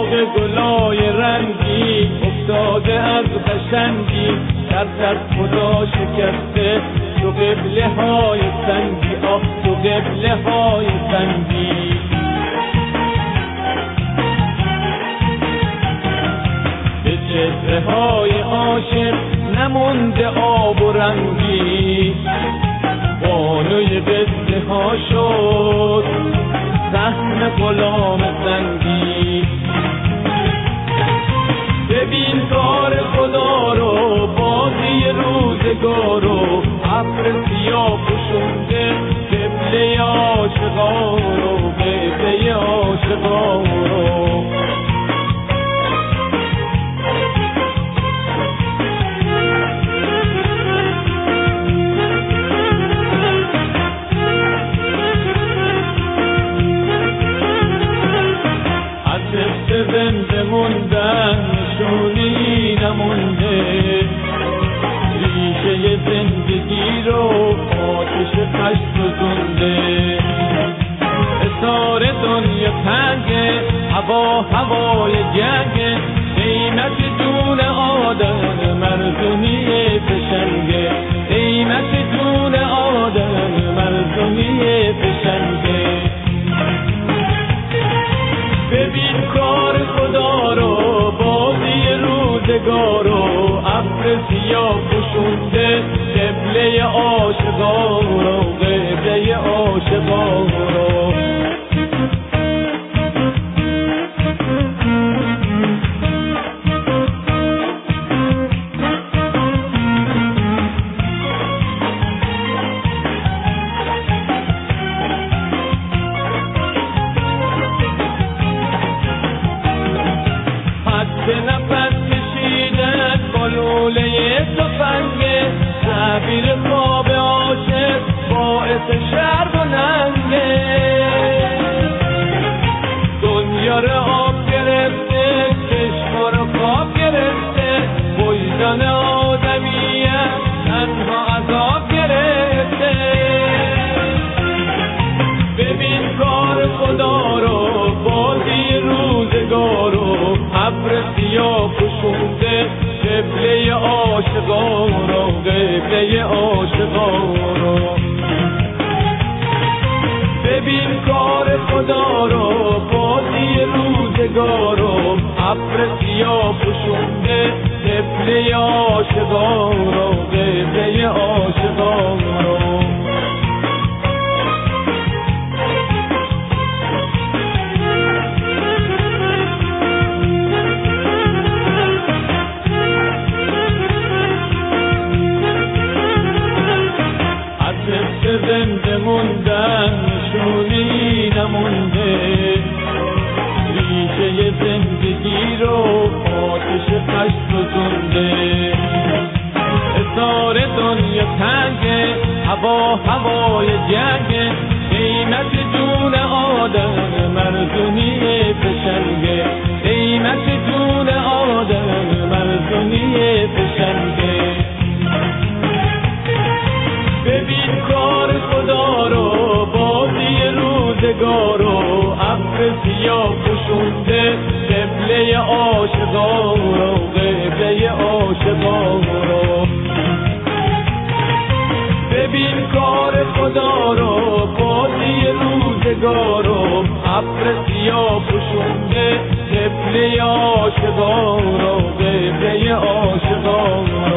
باغ گلای رنگی افتاده از قشنگی، ترس از خدا شکسته تو قبله های سنگی، آه تو قبله های سنگی. به چهره های عاشق نمونده آب و رنگی، بانوی قصه ها شد سهم غلام سنگی. ببین کار خدا رو، بازی روزگار رو، ابر سیاه پوشونده قبله عاشقا رو، قبله عاشقا رو. زنده موندن نشونی نمونده، ریشه زندگی رو آتش خشم سوزونده. اثار دنیا تنگه، هوا هوای جنگه، قیمت جون آدم مردمی فشنگه، قیمت جون آدم مردمی فشنگه. ببین کار خدا رو، بازی روزگار رو، ابر سیاه پوشونده قبله عاشقا رو، قبله عاشقا رو. نفس کشیدن با لوله تفنگه، تعبیر خواب عاشق باعث شرم و ننگه. دنیا رو آب گرفته، چشما رو خواب گرفته، وجدان آدمیت تنها عذاب گرفته. ببین کار خدا رو، بازی روزگار رو، ابر سیاه پوشونده قبله عاشقا رو، قبله عاشقا رو. ببین کار خدا رو، بازی روزگار رو، ابر سیاه پوشونده قبله عاشقا رو، قبله عاشقا رو. زنده موندن نشونی نمونده، ریشه زندگی رو آتش خشم سوزونده. اثار دنیا تنگه، هوا هوای جنگه، قیمت جون آدم مردمی فشنگه، قیمت جون آدم مردمی فشنگه. ببین کار خدا رو، بازی روزگار رو، ابر سیاه پوشونده قبله عاشقا رو، قبله عاشقا رو. ببین کار خدا رو، بازی روزگار رو، ابر سیاه پوشونده قبله عاشقا رو، قبله عاشقا رو.